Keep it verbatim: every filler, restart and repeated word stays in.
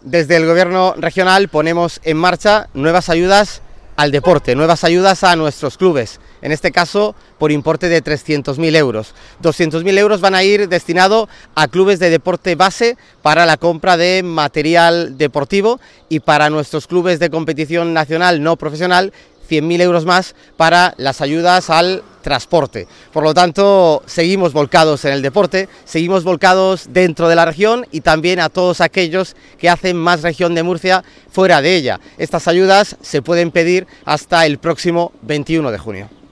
Desde el Gobierno regional ponemos en marcha nuevas ayudas al deporte, nuevas ayudas a nuestros clubes, en este caso por importe de trescientos mil euros. doscientos mil euros van a ir destinados a clubes de deporte base para la compra de material deportivo y para nuestros clubes de competición nacional no profesional cien mil euros más para las ayudas al transporte. Por lo tanto, seguimos volcados en el deporte, seguimos volcados dentro de la región y también a todos aquellos que hacen más región de Murcia fuera de ella. Estas ayudas se pueden pedir hasta el próximo veintiuno de junio.